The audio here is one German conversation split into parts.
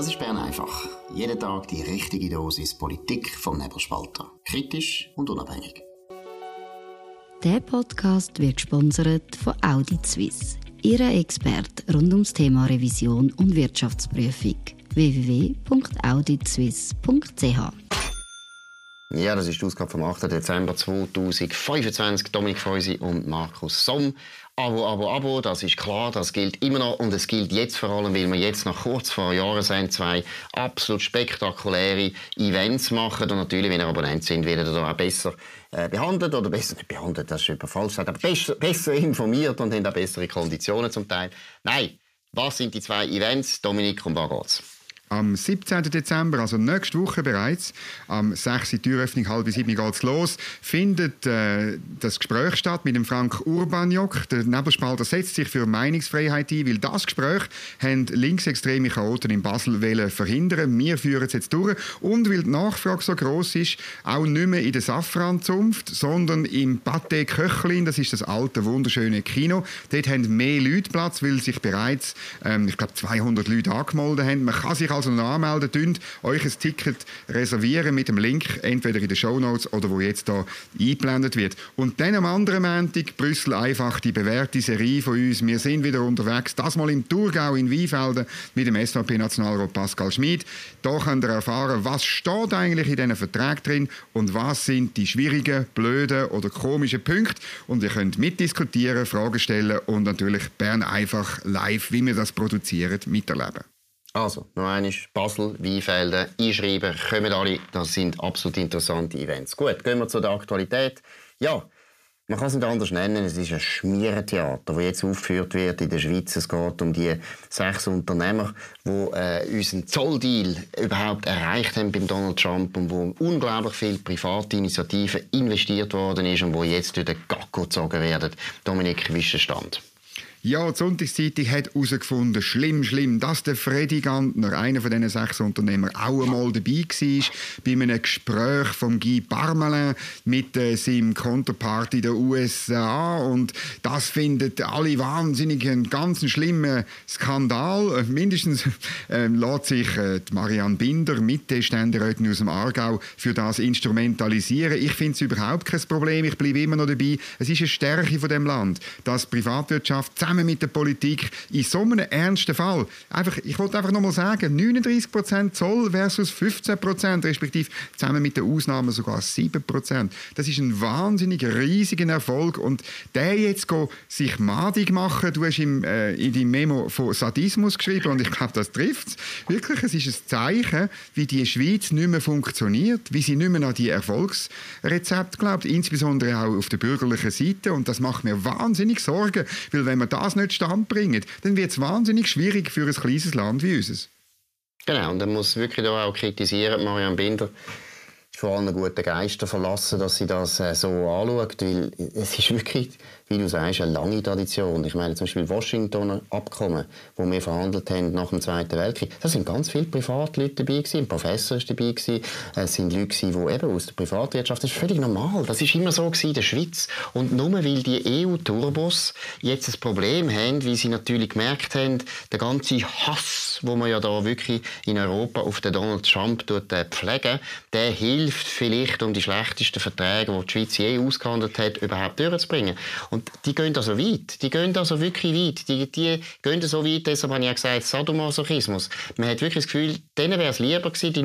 Das ist Bern einfach. Jeden Tag die richtige Dosis Politik vom Nebelspalter. Kritisch und unabhängig. Der Podcast wird gesponsert von Audit Suisse. Ihre Experte rund ums Thema Revision und Wirtschaftsprüfung. www.auditsuisse.ch. Ja, das ist die Ausgabe vom 8. Dezember 2025. Dominik Feusi und Markus Somm. Abo, das ist klar, das gilt immer noch und es gilt jetzt vor allem, weil wir jetzt noch kurz vor Jahresende 2 absolut spektakuläre Events machen und natürlich, wenn ihr Abonnent sind, werdet ihr da auch besser behandelt oder besser nicht behandelt, das ist etwas falsch gesagt, aber besser informiert und haben auch bessere Konditionen zum Teil. Nein, was sind die 2 Events, Dominik, um was geht's? Am 17. Dezember, also nächste Woche bereits, am 6. Uhr Türöffnung, 6:30 geht es los, findet das Gespräch statt mit dem Frank Urbaniok. Der Nebelspalter setzt sich für Meinungsfreiheit ein, weil das Gespräch haben linksextreme Chaoten in Basel verhindern. Wir führen es jetzt durch. Und weil die Nachfrage so gross ist, auch nicht mehr in der Safran-Zunft, sondern im Pathé Köchlin, das ist das alte, wunderschöne Kino. Dort haben mehr Leute Platz, weil sich bereits, ich glaube, 200 Leute angemeldet haben. Man kann sich also noch anmelden, könnt euch ein Ticket reservieren mit dem Link, entweder in den Shownotes oder wo jetzt hier eingeblendet wird. Und dann am anderen Montag, Brüssel einfach, die bewährte Serie von uns. Wir sind wieder unterwegs, das mal im Thurgau in Weinfelden mit dem SVP-Nationalrat Pascal Schmid. Da könnt ihr erfahren, was steht eigentlich in diesen Verträgen drin und was sind die schwierigen, blöden oder komischen Punkte. Und ihr könnt mitdiskutieren, Fragen stellen und natürlich Bern einfach live, wie wir das produzieren, miterleben. Also, noch einmal, Basel, Weinfelden, einschreiben, kommen alle, das sind absolut interessante Events. Gut, gehen wir zu der Aktualität. Ja, man kann es nicht anders nennen, es ist ein Schmierentheater, das jetzt aufgeführt wird in der Schweiz. Es geht um die 6 Unternehmer, die unseren Zolldeal überhaupt erreicht haben beim Donald Trump und wo unglaublich viel private Initiativen investiert worden ist und wo jetzt durch den Gacko gezogen werden. Dominik, wie ist der Stand? Ja, die Sonntagszeitung hat herausgefunden, schlimm, dass der Freddy Gantner, einer von diesen 6 Unternehmern, auch einmal dabei war bei einem Gespräch von Guy Parmelin mit seinem Counterpart in den USA. Und das findet alle wahnsinnig einen ganz schlimmen Skandal. Mindestens lässt sich die Marianne Binder, Mitte-Ständerätin aus dem Aargau, für das instrumentalisieren. Ich finde es überhaupt kein Problem. Ich bleibe immer noch dabei. Es ist eine Stärke von dem Land, dass die Privatwirtschaft zusammen mit der Politik in so einem ernsten Fall, ich wollte einfach noch mal sagen, 39% Zoll versus 15%, respektive zusammen mit den Ausnahmen sogar 7%. Das ist ein wahnsinnig riesiger Erfolg und der jetzt sich madig machen, du hast in deinem Memo von Sadismus geschrieben und ich glaube, das trifft es. Wirklich, es ist ein Zeichen, wie die Schweiz nicht mehr funktioniert, wie sie nicht mehr an die Erfolgsrezepte glaubt, insbesondere auch auf der bürgerlichen Seite und das macht mir wahnsinnig Sorgen, weil wenn man das nicht standbringen, dann wird es wahnsinnig schwierig für ein kleines Land wie unseres. Genau, und dann muss wirklich auch kritisieren, Marianne Binder ist vor allem guten Geistern verlassen, dass sie das so anschaut, weil es ist wirklich, wie du sagst, eine lange Tradition. Ich meine zum Beispiel Washingtoner Abkommen, wo wir verhandelt haben nach dem Zweiten Weltkrieg. Da sind ganz viele Privatleute dabei gewesen, ein Professor ist dabei gewesen. Es sind Leute gewesen, die eben aus der Privatwirtschaft, das ist völlig normal. Das ist immer so gewesen in der Schweiz. Und nur weil die EU-Turbos jetzt ein Problem haben, weil sie natürlich gemerkt haben, der ganze Hass, wo man ja da wirklich in Europa auf den Donald Trump pflegen, der hilft vielleicht, um die schlechtesten Verträge, die die Schweiz je ausgehandelt hat, überhaupt durchzubringen. Und die gehen da so weit. Die gehen da so wirklich weit. Die gehen da so weit, deshalb habe ich ja gesagt, Sadomasochismus. Man hat wirklich das Gefühl, denen wäre es lieber gewesen, die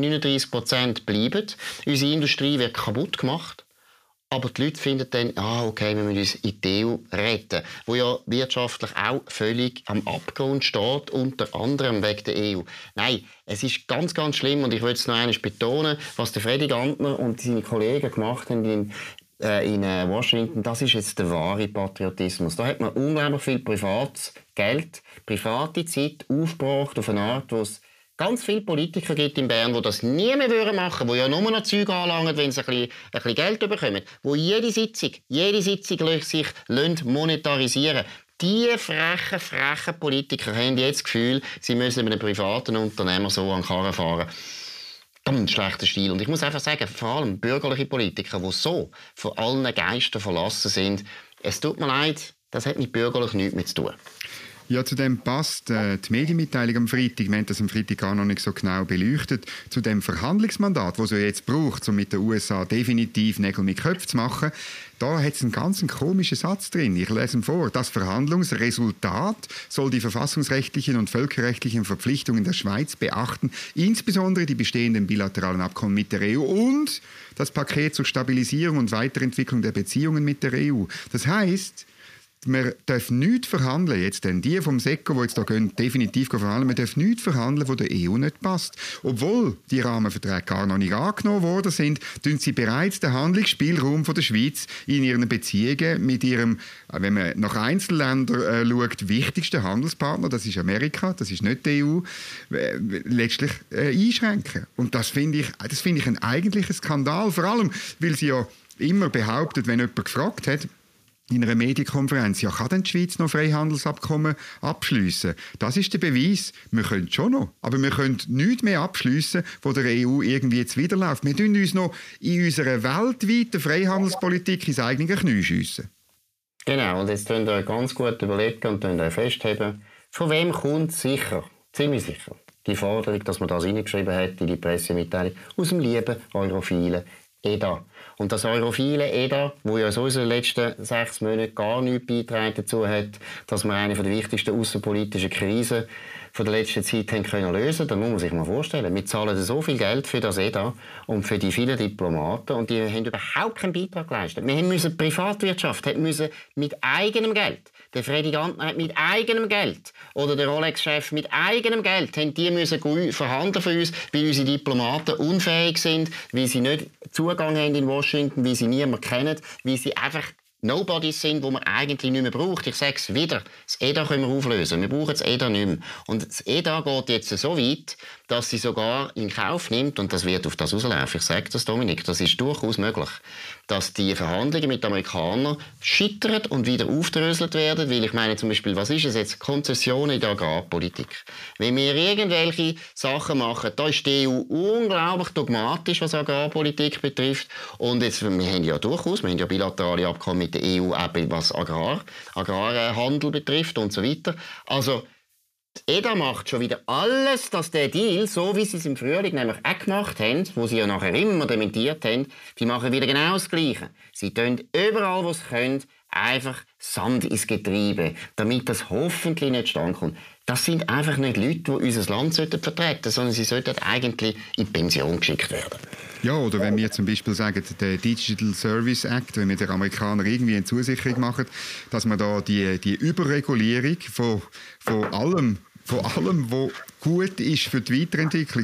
39% bleiben. Unsere Industrie wird kaputt gemacht. Aber die Leute finden dann, okay, wir müssen uns in die EU retten, wo ja wirtschaftlich auch völlig am Abgrund steht, unter anderem wegen der EU. Nein, es ist ganz, ganz schlimm und ich will es noch einmal betonen, was der Freddy Gantner und seine Kollegen gemacht haben in Washington, das ist jetzt der wahre Patriotismus. Da hat man unglaublich viel privates Geld, private Zeit aufgebracht auf eine Art, wo es ganz viele Politiker gibt in Bern, die das nie mehr machen würden, die ja nur noch Zeug anlangen, wenn sie ein bisschen Geld bekommen, die jede Sitzung sich monetarisieren lassen. Die frechen Politiker haben jetzt das Gefühl, sie müssen mit einem privaten Unternehmer so an den Karren fahren. Ganz schlechter Stil. Und ich muss einfach sagen, vor allem bürgerliche Politiker, die so von allen Geistern verlassen sind, es tut mir leid, das hat mit bürgerlich nichts mehr zu tun. Ja, zu dem passt die Medienmitteilung am Freitag. Wir haben das am Freitag gar noch nicht so genau beleuchtet. Zu dem Verhandlungsmandat, das es jetzt braucht, um mit den USA definitiv Nägel mit Köpfen zu machen, da hat es einen ganz komischen Satz drin. Ich lese ihn vor. Das Verhandlungsresultat soll die verfassungsrechtlichen und völkerrechtlichen Verpflichtungen der Schweiz beachten, insbesondere die bestehenden bilateralen Abkommen mit der EU und das Paket zur Stabilisierung und Weiterentwicklung der Beziehungen mit der EU. Das heisst, wir dürfen nichts verhandeln, jetzt denn die vom SECO, die jetzt da gehen, definitiv verhandeln, wir dürfen nichts verhandeln, was der EU nicht passt. Obwohl die Rahmenverträge gar noch nicht angenommen worden sind, tun sie bereits den Handlungsspielraum von der Schweiz in ihren Beziehungen mit ihrem, wenn man nach Einzelländern schaut, wichtigsten Handelspartner, das ist Amerika, das ist nicht die EU, letztlich einschränken. Und das finde ich ein eigentlicher Skandal, vor allem, weil sie ja immer behauptet, wenn jemand gefragt hat, in einer Medienkonferenz, ja, kann denn die Schweiz noch Freihandelsabkommen abschliessen? Das ist der Beweis. Wir können schon noch, aber wir können nichts mehr abschliessen, wo der EU irgendwie jetzt widerläuft. Wir tun uns noch in unserer weltweiten Freihandelspolitik ins eigene Knie schiessen. Genau, und jetzt könnt ihr euch ganz gut überlegen und euch festheben, von wem kommt sicher, ziemlich sicher, die Forderung, dass man das reingeschrieben hat in die Pressemitteilung, aus dem lieben Europhilen EDA. Und das europhile EDA, wo ja so in den letzten 6 Monaten gar nichts beitragen dazu hat, dass wir eine der wichtigsten außenpolitischen Krisen von der letzten Zeit haben können lösen. Da muss man sich mal vorstellen, wir zahlen so viel Geld für das EDA und für die vielen Diplomaten und die haben überhaupt keinen Beitrag geleistet. Wir müssen die Privatwirtschaft müssen mit eigenem Geld, der Freddy Gantner hat mit eigenem Geld oder der Rolex-Chef mit eigenem Geld, haben die müssen verhandeln für uns, weil unsere Diplomaten unfähig sind, weil sie nicht Zugang haben in Washington, weil sie niemanden kennen, weil sie einfach Nobodies sind, die man eigentlich nicht mehr braucht. Ich sage es wieder, das EDA können wir auflösen. Wir brauchen das EDA nicht mehr. Und das EDA geht jetzt so weit, dass sie sogar in Kauf nimmt, und das wird auf das rauslaufen. Ich sage das, Dominik, das ist durchaus möglich, dass die Verhandlungen mit den Amerikanern scheitern und wieder aufdröselt werden, weil ich meine zum Beispiel, was ist es jetzt? Konzessionen in der Agrarpolitik. Wenn wir irgendwelche Sachen machen, da ist die EU unglaublich dogmatisch, was Agrarpolitik betrifft. Und jetzt, wir haben ja bilaterale Abkommen mit der EU, auch was Agrarhandel betrifft und so weiter. Also, die EDA macht schon wieder alles, dass der Deal, so wie sie es im Frühling nämlich auch gemacht haben, wo sie ja nachher immer dementiert haben, die machen wieder genau das Gleiche. Sie tun überall, wo sie können, einfach Sand ins Getriebe, damit das hoffentlich nicht zustande kommt. Das sind einfach nicht Leute, die unser Land vertreten sollten, sondern sie sollten eigentlich in die Pension geschickt werden. Ja, oder wenn wir zum Beispiel sagen, der Digital Service Act, wenn wir den Amerikanern irgendwie eine Zusicherung machen, dass man da die Überregulierung von allem, was gut ist für die Weiterentwicklung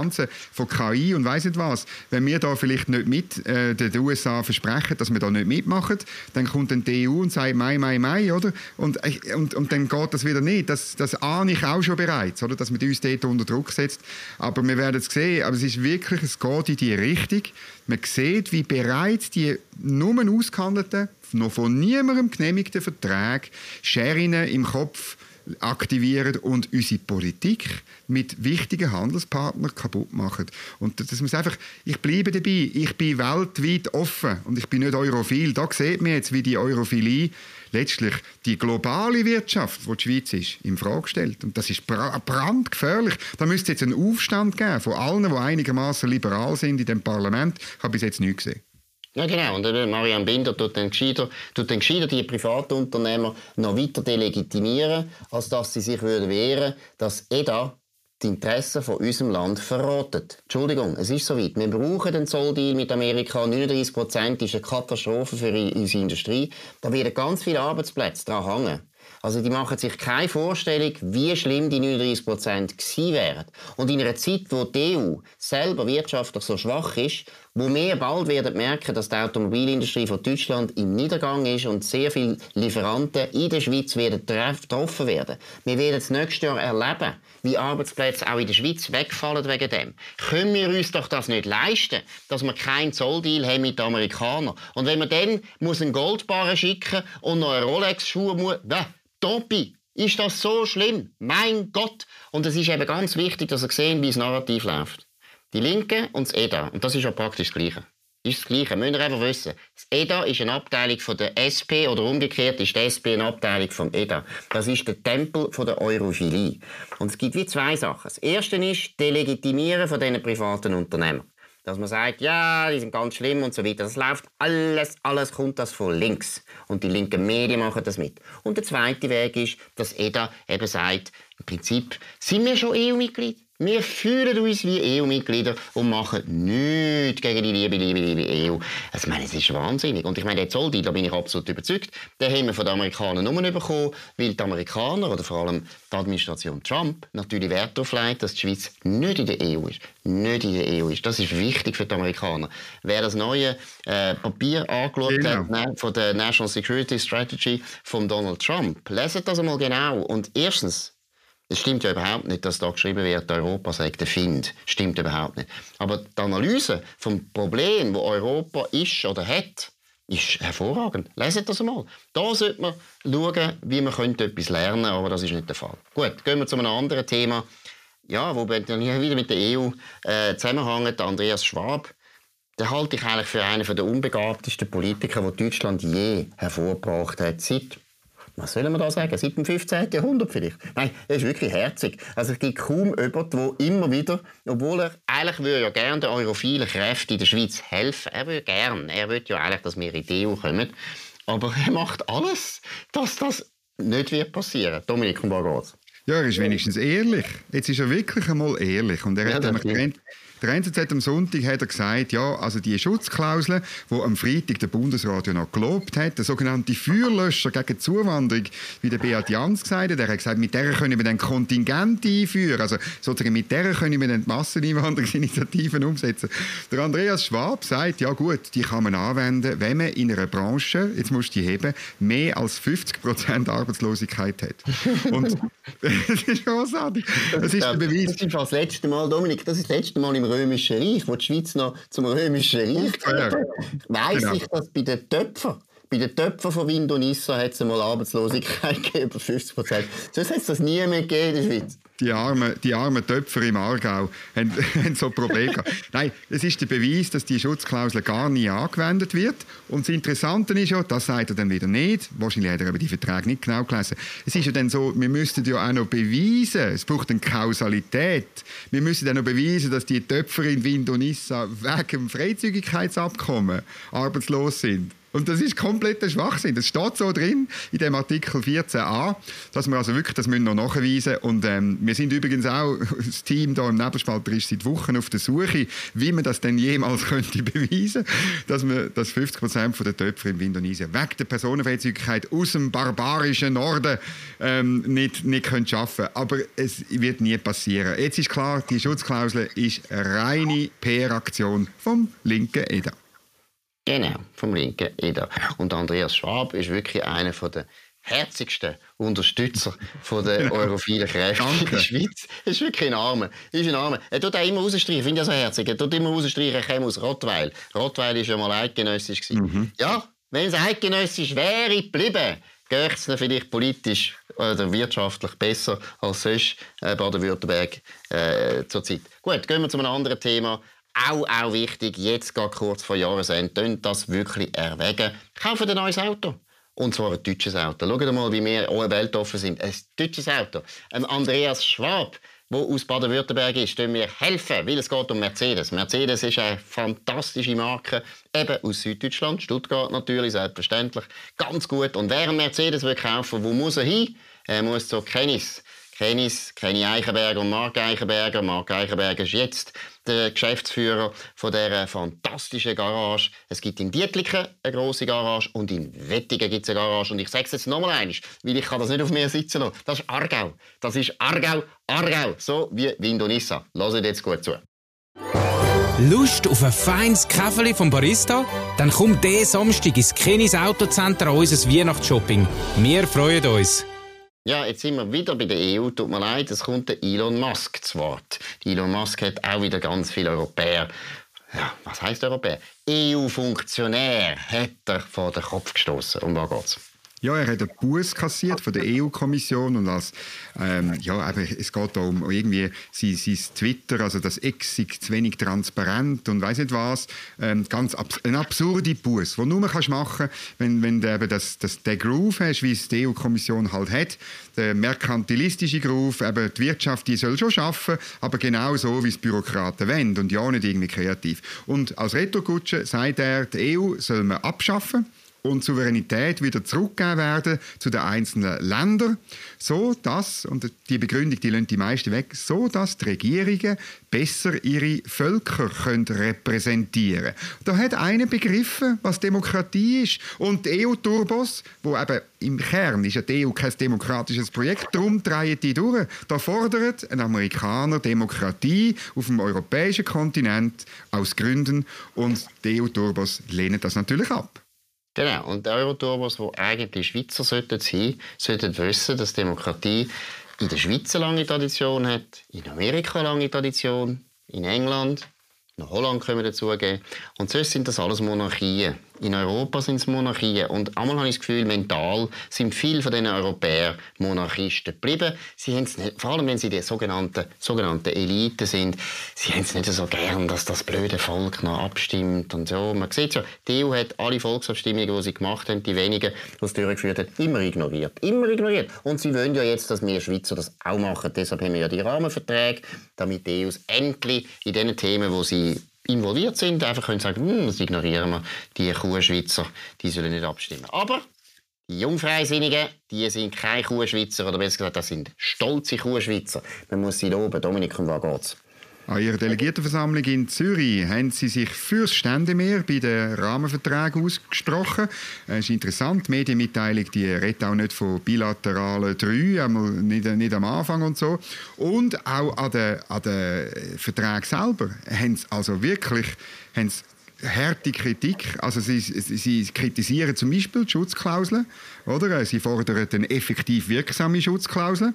von KI und weiss nicht was. Wenn wir da vielleicht nicht mit den USA versprechen, dass wir da nicht mitmachen, dann kommt dann die EU und sagt Mai, oder? Und dann geht das wieder nicht. Das ahne ich auch schon bereits, oder? Dass man uns dort unter Druck setzt. Aber wir werden es sehen. Aber es ist wirklich, es geht in die Richtung. Man sieht, wie bereits die nur ausgehandelten, noch von niemandem genehmigten Verträge Scheren im Kopf aktivieren und unsere Politik mit wichtigen Handelspartnern kaputt machen. Und das muss einfach, ich bleibe dabei, ich bin weltweit offen und ich bin nicht europhil. Da sieht man jetzt, wie die Europhilie letztlich die globale Wirtschaft, die die Schweiz ist, in Frage stellt. Und das ist brandgefährlich. Da müsste jetzt einen Aufstand geben von allen, die einigermaßen liberal sind in dem Parlament. Ich habe bis jetzt nichts gesehen. Ja, genau. Und Marianne Binder tut dann gescheiter die Privatunternehmer noch weiter delegitimieren, als dass sie sich wehren würden, dass EDA die Interessen von unserem Land verratet. Entschuldigung, es ist soweit. Wir brauchen den Zolldeal mit Amerika. 39% ist eine Katastrophe für unsere Industrie. Da werden ganz viele Arbeitsplätze daran hängen. Also die machen sich keine Vorstellung, wie schlimm die 39% gewesen wären. Und in einer Zeit, wo die EU selber wirtschaftlich so schwach ist, wo wir bald werden merken, dass die Automobilindustrie von Deutschland im Niedergang ist und sehr viele Lieferanten in der Schweiz werden getroffen werden. Wir werden das nächste Jahr erleben, wie Arbeitsplätze auch in der Schweiz wegfallen wegen dem. Können wir uns doch das nicht leisten, dass wir keinen Zolldeal haben mit den Amerikanern? Und wenn wir dann einen Goldbarren schicken und noch einen Rolex-Schuh muss, Topi, ist das so schlimm? Mein Gott! Und es ist eben ganz wichtig, dass ihr seht, wie das Narrativ läuft. Die Linke und das EDA. Und das ist ja praktisch das Gleiche. ist das Gleiche. Müsst ihr einfach wissen. Das EDA ist eine Abteilung von der SP oder umgekehrt ist die SP eine Abteilung vom EDA. Das ist der Tempel von der Europhilie. Und es gibt wie zwei Sachen. Das erste ist Delegitimieren von diesen privaten Unternehmen. Dass man sagt, ja, die sind ganz schlimm und so weiter. Das läuft alles kommt das von links. Und die linken Medien machen das mit. Und der zweite Weg ist, dass EDA eben sagt, im Prinzip sind wir schon EU-Mitglied. Wir fühlen uns wie EU-Mitglieder und machen nichts gegen die liebe EU. Also, ich meine, es ist wahnsinnig. Und ich meine, der Zolldeal, da bin ich absolut überzeugt, den haben wir von den Amerikanern nur bekommen, weil die Amerikaner oder vor allem die Administration Trump natürlich Wert darauf legt, dass die Schweiz nicht in der EU ist. Nicht in der EU ist. Das ist wichtig für die Amerikaner. Wer das neue Papier angeschaut hat von der National Security Strategy von Donald Trump, leset das einmal genau. Und erstens, es stimmt ja überhaupt nicht, dass da geschrieben wird, Europa sei der Find. Stimmt überhaupt nicht. Aber die Analyse vom Problem, das Europa ist oder hat, ist hervorragend. Leset das einmal. Da sollte man schauen, wie man etwas lernen könnte, aber das ist nicht der Fall. Gut, gehen wir zu einem anderen Thema, ja, wo dann wieder mit der EU zusammenhängt, Andreas Schwab. Den halte ich eigentlich für einen der unbegabtesten Politiker, die Deutschland je hervorgebracht hat. Was soll man da sagen? Seit dem 15. Jahrhundert vielleicht? Nein, er ist wirklich herzig. Also es gibt kaum jemanden, der immer wieder, obwohl er eigentlich würde ja gerne den europhilen Kräften in der Schweiz helfen. Er würde gerne. Er will ja eigentlich, dass wir in die EU kommen. Aber er macht alles, dass das nicht wird passieren. Dominik, um was geht's? Ja, er ist wenigstens ehrlich. Jetzt ist er wirklich einmal ehrlich. Und er hat der NZZ am Sonntag hat er gesagt, ja, also die Schutzklausel, die am Freitag der Bundesrat ja noch gelobt hat, der sogenannte Feuerlöscher gegen Zuwanderung, wie der Beat Jans gesagt hat, er hat gesagt, mit der können wir dann Kontingente einführen, also sozusagen mit der können wir dann die Masseneinwanderungsinitiativen umsetzen. Der Andreas Schwab sagt, ja gut, die kann man anwenden, wenn man in einer Branche, jetzt musst du die heben, mehr als 50% Arbeitslosigkeit hat. Und das ist großartig. Das ist der Beweis. Das ist das letzte Mal, Dominik, das ist das letzte Mal im Römischen Reich, wo die Schweiz noch zum Römischen Reich gehört. Weiss ich, dass bei den Töpfern von Wind und Issa hat es einmal Arbeitslosigkeit gegeben, über 50%. Sonst hat es das nie mehr gegeben in der Schweiz. Die armen Töpfer im Aargau haben so Probleme gehabt. Nein, es ist der Beweis, dass die Schutzklausel gar nie angewendet wird. Und das Interessante ist ja, das sagt er dann wieder nicht, wahrscheinlich hat er aber die Verträge nicht genau gelesen, es ist ja dann so, wir müssten ja auch noch beweisen, es braucht eine Kausalität, wir müssen dann noch beweisen, dass die Töpfer in Wind und Issa wegen dem Freizügigkeitsabkommen arbeitslos sind. Und das ist kompletter Schwachsinn. Das steht so drin in dem Artikel 14a, dass wir also wirklich das müssen noch nachweisen. Und wir sind übrigens auch, das Team hier im Nebelspalter ist seit Wochen auf der Suche, wie man das denn jemals könnte beweisen, dass 50% der Töpfer in Indonesien wegen der Personenfreizügigkeit aus dem barbarischen Norden nicht arbeiten können. Aber es wird nie passieren. Jetzt ist klar, die Schutzklausel ist eine reine PR-Aktion vom linken EDA. Genau, vom linken EDA. Und Andreas Schwab ist wirklich einer der herzigsten Unterstützer der europhilen Kräfte in der Schweiz. Er ist wirklich ein Armer. Er tut auch immer rausstreichen, ich finde das so herzig. Er tut immer rausstreichen, er käme aus Rottweil. Rottweil war ja mal eidgenössisch. Ja, wenn es eidgenössisch wäre geblieben, geht es dann vielleicht politisch oder wirtschaftlich besser als sonst Baden-Württemberg zurzeit. Gut, gehen wir zu einem anderen Thema. Auch wichtig, jetzt geht kurz vor Jahresende, könnt das wirklich erwägen. Kaufen ein neues Auto. Und zwar ein deutsches Auto. Schaut mal, wie wir alle weltoffen sind. Ein deutsches Auto. Andreas Schwab, der aus Baden-Württemberg ist, können wir helfen, weil es geht um Mercedes. Mercedes ist eine fantastische Marke, eben aus Süddeutschland, Stuttgart natürlich, selbstverständlich. Ganz gut. Und wer einen Mercedes will kaufen, wo muss er hin? Er muss zur Kennis, Kenny Eichenberger und Marc Eichenberger. Marc Eichenberger ist jetzt der Geschäftsführer von dieser fantastischen Garage. Es gibt in Dietliken eine grosse Garage und in Wettigen gibt es eine Garage. Und ich sage es jetzt noch einmal, weil ich kann das nicht auf mir sitzen lassen. Das ist Aargau. Das ist Aargau. So wie Wind und Issa. Hört jetzt gut zu. Lust auf ein feines Käferli vom Barista? Dann komm diesen Samstag ins Kennis Autocenter an unser Weihnachtsshopping. Wir freuen uns. Ja, jetzt sind wir wieder bei der EU. Tut mir leid, es kommt der Elon Musk zu Wort. Elon Musk hat auch wieder ganz viele Europäer. Ja, was heisst Europäer? EU-Funktionär hat er vor den Kopf gestoßen. Um was geht's? Ja, er hat einen Buß kassiert von der EU-Kommission und als, es geht da um irgendwie sein Twitter, also das X ist zu wenig transparent und weiss nicht was, ein absurde Buß, den du nur machen kannst, wenn du eben den Groove hast, wie es die EU-Kommission halt hat, der merkantilistische Groove, eben die Wirtschaft, die soll schon arbeiten, aber genau so, wie es Bürokraten wollen und ja nicht irgendwie kreativ. Und als Retourkutsche sagt er, die EU soll man abschaffen und Souveränität wieder zurückgegeben werden zu den einzelnen Ländern, so dass, und die Begründung, die lassen die meisten weg, so dass die Regierungen besser ihre Völker können repräsentieren. Da hat einer begriffen, was Demokratie ist. Und die EU-Turbos, wo eben im Kern ist ja die EU kein demokratisches Projekt, darum drehen die durch. Da fordert ein Amerikaner Demokratie auf dem europäischen Kontinent aus Gründen und die EU-Turbos lehnen das natürlich ab. Genau, und die Euroturbos, die eigentlich Schweizer sein sollten wissen, dass Demokratie in der Schweiz eine lange Tradition hat, in Amerika eine lange Tradition, in England, in Holland können wir dazugeben. Und sonst sind das alles Monarchien. In Europa sind es Monarchien. Und einmal habe ich das Gefühl, mental sind viele von diesen Europäern Monarchisten geblieben. Sie haben es nicht, vor allem wenn sie die sogenannten Elite sind, sie haben es nicht so gern, dass das blöde Volk noch abstimmt und so. Man sieht ja, die EU hat alle Volksabstimmungen, die sie gemacht haben, die wenigen, die es durchgeführt haben, immer ignoriert. Immer ignoriert. Und sie wollen ja jetzt, dass wir Schweizer das auch machen. Deshalb haben wir ja die Rahmenverträge, damit die EU endlich in den Themen, wo sie involviert sind, einfach können sagen, das ignorieren wir, die Kuhschweizer, die sollen nicht abstimmen. Aber die Jungfreisinnigen, die sind keine Kuhschweizer, oder besser gesagt, das sind stolze Kuhschweizer. Man muss sie loben. Dominik, um was geht's? An ihrer Delegiertenversammlung in Zürich haben sie sich fürs Ständemeer bei den Rahmenverträgen ausgesprochen. Es ist interessant, die Medienmitteilung die redet auch nicht von bilateralen Treuen, nicht am Anfang und so. Und auch an den Verträgen selber haben sie also wirklich harte Kritik. Also sie kritisieren zum Beispiel die Schutzklauseln, oder? Sie fordern eine effektiv wirksame Schutzklausel.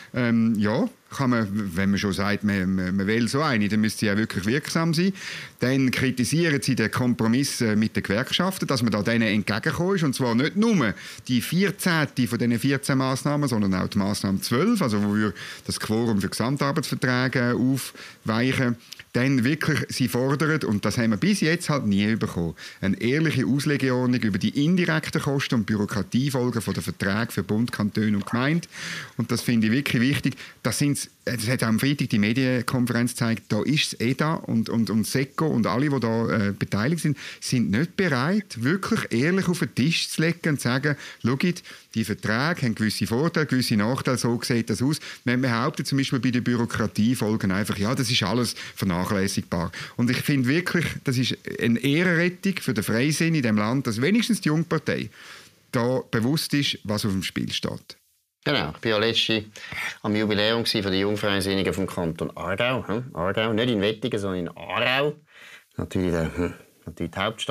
Kann man, wenn man schon sagt, man will so eine, dann müsste sie ja wirklich wirksam sein. Dann kritisieren sie den Kompromiss mit den Gewerkschaften, dass man da denen entgegengekommen ist. Und zwar nicht nur die 14. von diesen 14 Massnahmen, sondern auch die Massnahme 12, also wo wir das Quorum für Gesamtarbeitsverträge aufweichen. Dann wirklich, sie fordern, und das haben wir bis jetzt halt nie bekommen, eine ehrliche Auslegeordnung über die indirekten Kosten und Bürokratiefolgen der Verträge für Bund, Kantone und Gemeinde. Und das finde ich wirklich wichtig. Das hat auch am Freitag die Medienkonferenz gezeigt, da ist das EDA und SECO und alle, die da beteiligt sind nicht bereit, wirklich ehrlich auf den Tisch zu legen und zu sagen, schaut, die Verträge haben gewisse Vorteile, gewisse Nachteile, so sieht das aus. Man behauptet zum Beispiel bei den Bürokratiefolgen einfach, ja, das ist alles vernachlässigbar. Und ich finde wirklich, das ist eine Ehrenrettung für den Freisinn in diesem Land, dass wenigstens die Jungpartei da bewusst ist, was auf dem Spiel steht. Genau, ich war ja letztens am Jubiläum von den Jungfreisinnigen vom Kanton Aargau. Aargau, nicht in Wettingen, sondern in Aarau. Natürlich die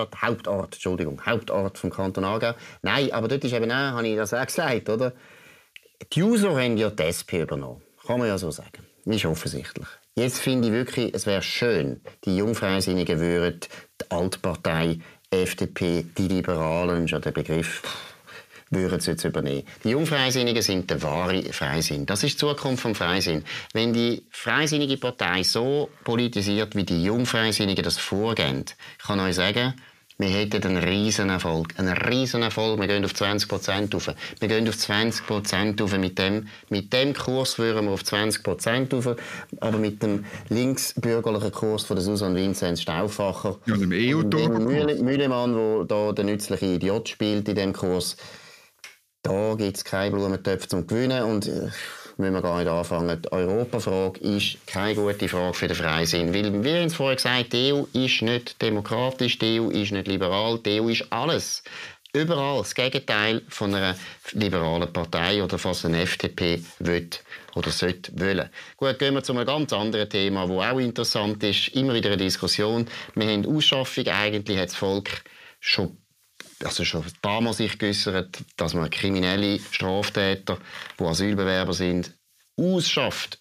Hauptort vom Kanton Aargau. Nein, aber dort ist eben auch, habe ich das auch gesagt, oder? Die User haben ja die SP übernommen. Kann man ja so sagen. Ist offensichtlich. Jetzt finde ich wirklich, es wäre schön, die Jungfreisinnigen würden die Altpartei, FDP, die Liberalen, ist ja der Begriff, würden sie jetzt übernehmen. Die Jungfreisinnigen sind der wahre Freisinn. Das ist die Zukunft vom Freisinn. Wenn die freisinnige Partei so politisiert, wie die Jungfreisinnigen das vorgehen, ich kann euch sagen, wir hätten einen Riesenerfolg. Wir gehen auf 20% rauf. Wir gehen auf 20% rauf. Mit dem Kurs würden wir auf 20% rauf. Aber mit dem linksbürgerlichen Kurs von der Susanne Vinzenz Stauffacher ja, dem EU-Turbo-Kurs. Mühlemann, der da der nützliche Idiot spielt in diesem Kurs, da gibt es keine Blumentöpfe zum Gewinnen. Und müssen wir gar nicht anfangen. Die Europafrage ist keine gute Frage für den Freisinn. Weil, wie uns vorher gesagt, die EU ist nicht demokratisch, die EU ist nicht liberal, die EU ist alles. Überall das Gegenteil von einer liberalen Partei oder was eine FDP will oder sollte wollen. Gut, gehen wir zu einem ganz anderen Thema, das auch interessant ist. Immer wieder eine Diskussion. Wir haben Ausschaffung. Eigentlich hat das Volk schon ein paar Mal sich geäussert, dass man kriminelle Straftäter, die Asylbewerber sind, ausschafft.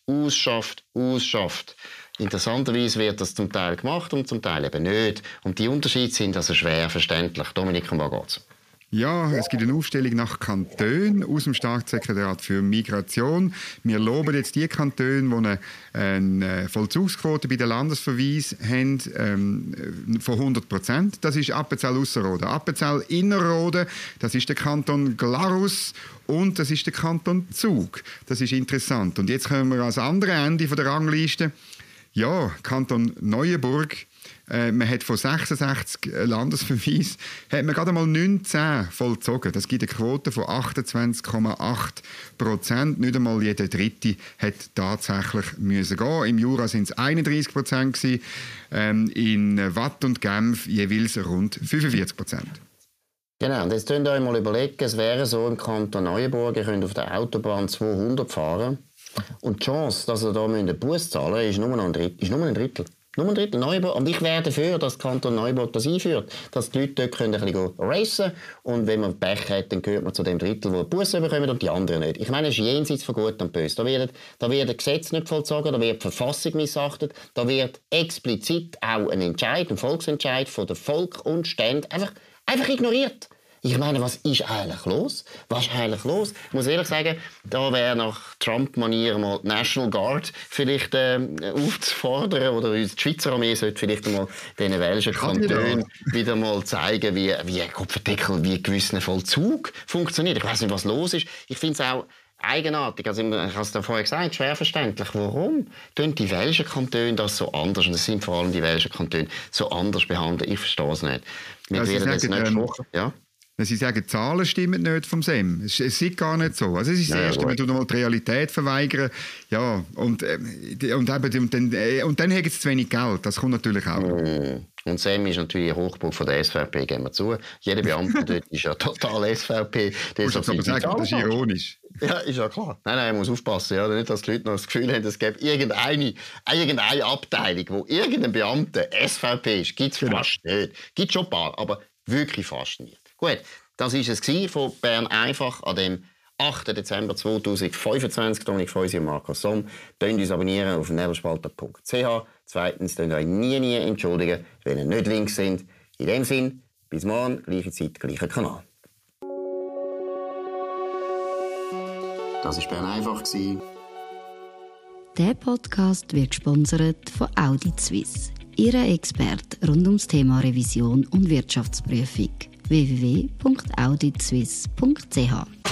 Interessanterweise wird das zum Teil gemacht und zum Teil eben nicht. Und die Unterschiede sind also schwer verständlich. Dominik, um was geht's? Ja, es gibt eine Aufstellung nach Kantonen aus dem Staatssekretariat für Migration. Wir loben jetzt die Kantone, die eine Vollzugsquote bei den Landesverweisen haben von 100%. Das ist Appenzell-Ausserrhoden. Appenzell-Innerrhoden, das ist der Kanton Glarus und das ist der Kanton Zug. Das ist interessant. Und jetzt kommen wir ans andere Ende der Rangliste. Ja, Kanton Neuenburg. Man hat von 66 Landesverweisen hat man gerade einmal 19 vollzogen. Das gibt eine Quote von 28,8%. Nicht einmal jeder Dritte hat tatsächlich müssen gehen. Im Jura sind es 31% gewesen. In Watt und Genf jeweils rund 45%. Genau, und jetzt könnt ihr euch mal überlegen, es wäre so im Kanton Neuenburg, ihr könnt auf der Autobahn 200 fahren und die Chance, dass ihr da einen Bus zahlen müsst, ist nur ein Drittel. Nur ein Drittel Neuburg. Und ich wäre dafür, dass der Kanton Neuburg das einführt. Dass die Leute dort können ein bisschen racen und wenn man Pech hat, dann gehört man zu dem Drittel, wo die Busse bekommen und die anderen nicht. Ich meine, es ist jenseits von Gut und Böse. Da wird Gesetz nicht vollzogen, da wird die Verfassung missachtet, da wird explizit auch ein Volksentscheid von der Volk und Stände einfach ignoriert. Ich meine, was ist eigentlich los? Ich muss ehrlich sagen, da wäre nach Trump-Manier mal die National Guard vielleicht aufzufordern oder die Schweizer Armee sollte vielleicht mal den welschen Kantonen wieder mal zeigen, wie gewisser Vollzug funktioniert. Ich weiß nicht, was los ist. Ich finde es auch eigenartig. Also, ich habe es vorher gesagt, schwer verständlich. Warum tun die welschen Kantone das so anders? Und es sind vor allem die welschen Kantone so anders behandelt. Ich verstehe es nicht. Wir werden jetzt nächste Woche. Ja? Sie sagen, die Zahlen stimmen nicht vom SEM. Es ist gar nicht so. Also es ist das Erste, wenn du mal die Realität verweigern. Ja, und dann haben sie zu wenig Geld. Das kommt natürlich auch. Und SEM ist natürlich ein Hochburg von der SVP, gehen wir zu. Jeder Beamte dort ist ja total SVP. Das ist ironisch. Ja, ist ja klar. Nein, man muss aufpassen. Ja? Nicht, dass die Leute noch das Gefühl haben, es gäbe irgendeine Abteilung, wo irgendein Beamter SVP ist. Gibt es fast nicht. Gibt schon ein paar, aber wirklich fast nicht. Gut, das war es von Bern einfach an dem 8. Dezember 2025. Dominik Feusi und Markus Somm. Könnt uns abonnieren auf nebelspalter.ch. Zweitens, könnt ihr euch nie entschuldigen, wenn ihr nicht links sind. In dem Sinn, bis morgen, gleiche Zeit, gleicher Kanal. Das war Bern einfach. Der Podcast wird gesponsert von Audit Suisse, Ihre Experte rund ums Thema Revision und Wirtschaftsprüfung. www.auditswiss.ch